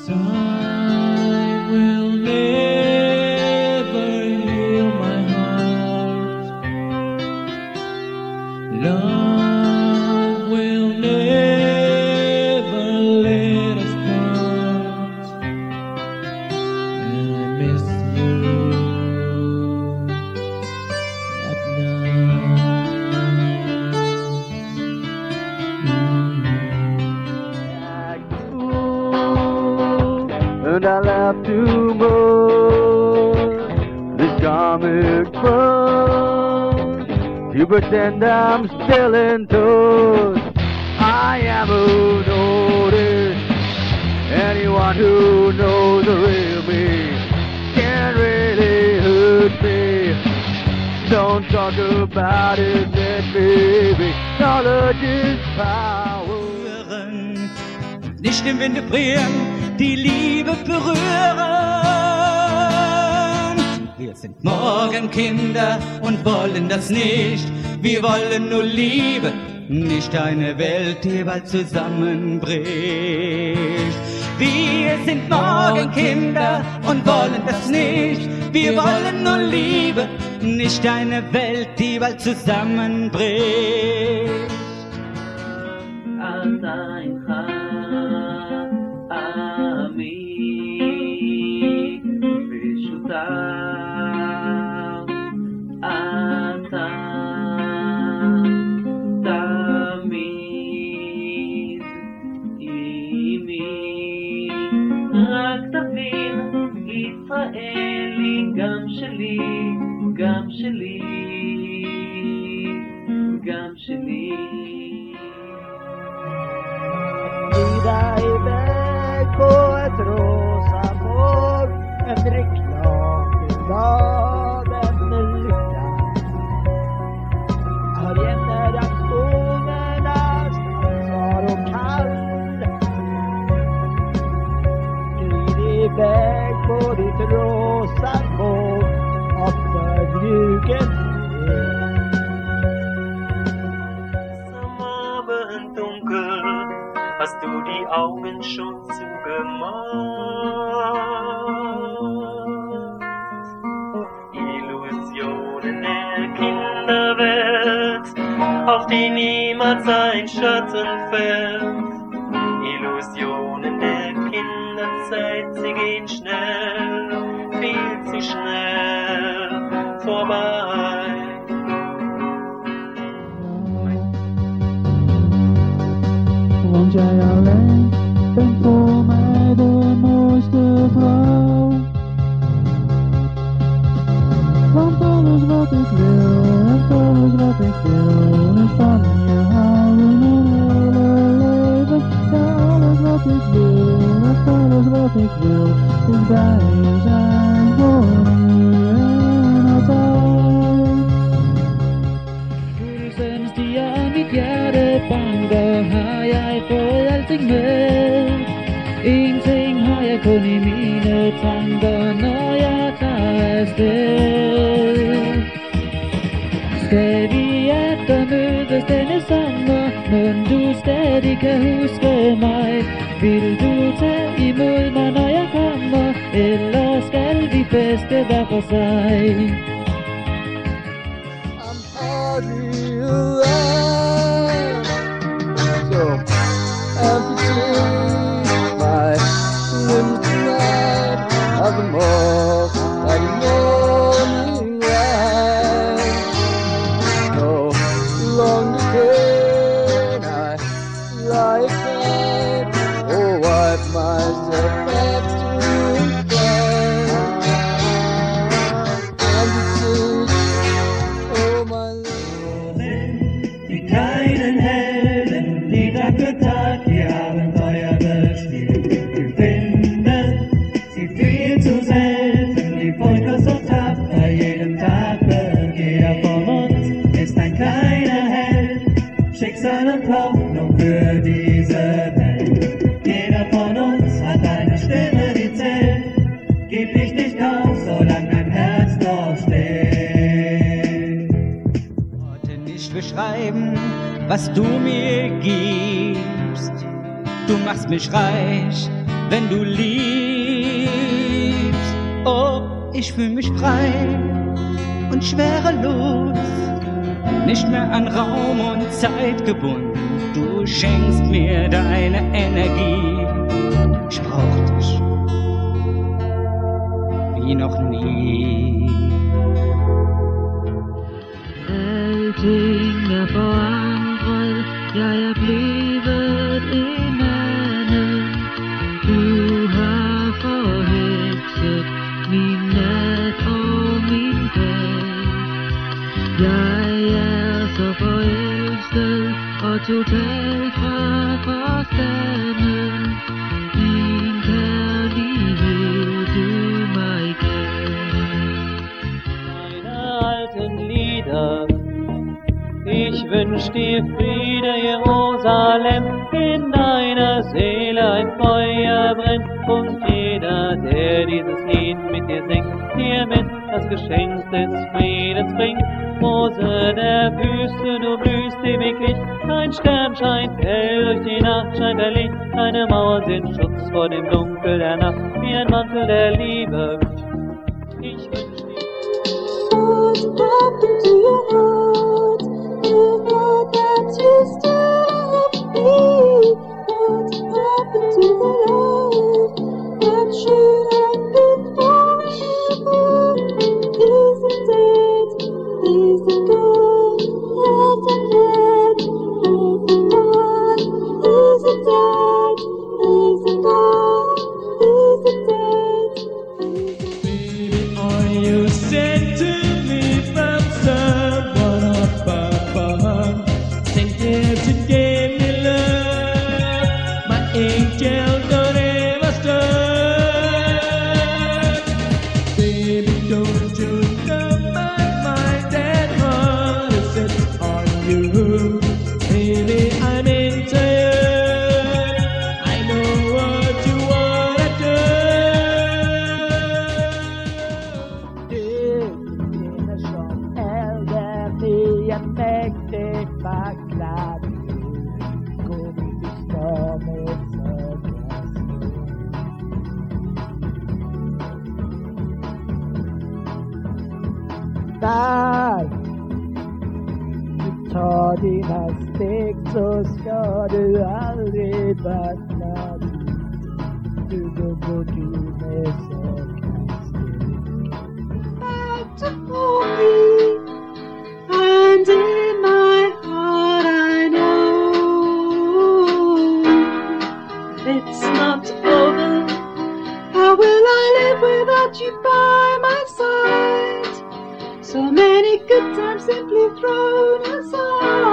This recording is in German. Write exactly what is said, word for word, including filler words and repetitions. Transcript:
Time will never heal my heart. Love will never let us part. And I miss you at night. And I laugh too much this comic book to pretend I'm still in touch. I am who noticed. Anyone who knows the real me can't really hurt me. Don't talk about it, then baby, knowledge is power. Nicht im Winde frieren, die Liebe berühren. Wir sind Morgenkinder und wollen das nicht. Wir wollen nur Liebe, nicht eine Welt, die bald zusammenbricht. Wir sind Morgenkinder und wollen das nicht. Wir wollen nur Liebe, nicht eine Welt, die bald zusammenbricht. ישראלי, גם שלי, גם שלי, גם שלי. Glida iväg på ett rosa mål, en reklam till dagen med lycka. Har generationernas ansvar och kall. Glid iväg på ditt rosa mål och förljugen hast du die Augen schon zugemacht? Illusionen der Kinderwelt, auf die niemals ein Schatten fällt. Illusionen der Kinderzeit, sie gehen schnell, viel zu schnell vorbei. Want jij alleen bent voor mij de mooiste vrouw. Want alles wat ik wil, en alles wat ik wil, is van je houden mijn hele leven. Ja, alles wat ik wil, en alles wat ik wil, is bij je zijn voor nu en altijd. Pulsen stiger, mitt hjerte banker, har jeg fået alting med. Ingenting har jeg kun i mine tanker, når jeg tager afsted. Skal vi atter mødes denne sommer, men du stadig kan huske mig? Vil du tage imod mig, når jeg kommer, eller skal vi feste hver for sig? I'm hardly alive, so amputate my limbs tonight of the more like morning light. No longer can I lie again or wipe myself back to bed. And it seems, oh my Lord, Die kleinen Helden, die Tag für Tag die Abenteuer bespielen. Wir finden sie viel zu selten, die Völker so tapfer jeden Tag wird. Jeder von uns ist ein kleiner Held, Schicksal und Hoffnung für diese Welt. Jeder von uns hat eine Stimme, die zählt. Gib dich nicht auf, solange dein Herz noch steht. Worte nicht beschreiben, was du mir gibst. Du machst mich reich, wenn du liebst. Oh, ich fühl mich frei und schwerelos, nicht mehr an Raum und Zeit gebunden. Du schenkst mir deine Energie, ich brauch dich wie noch nie. Allting der forandret, jeg er blevet en anden. Du har forhekset min nat og min dag. Jeg er så forelsket og totalt fra forstanden. Din kærlighed du mig gav. Meine alten Lieder, ich wünsch dir Friede, Jerusalem, in deiner Seele ein Feuer brennt, und jeder, der dieses Lied mit dir singt, dir mit das Geschenk des Friedens bringt. Rose der Wüste, du blühst ewiglich, dein Stern scheint hell durch die Nacht, scheint er Licht, deine Mauern sind Schutz vor dem Dunkel der Nacht, wie ein Mantel der Liebe. Ich wünsch dir What happened to your heart? You know that you still love me. What happened to the love that should have been forever? Is it dead? Is it gone? Left and dead, left and gone. Is it dead? Is it gone? Is it dead? Baby, are you sent to me from someone up above? Thinking to give me love, my angel, don't ever stop. Baby, don't you know my mind and heart is set on you? Baby, I'm into you. I know what you wanna do. Inne som elden i en mäktig vacklad går vi i stormets ögon. Där du tar dina steg så ska du aldrig vackla. Du går bort med säkra steg. To hold me, and in my heart I know it's not over. How will I live without you by my side? So many good times simply thrown aside.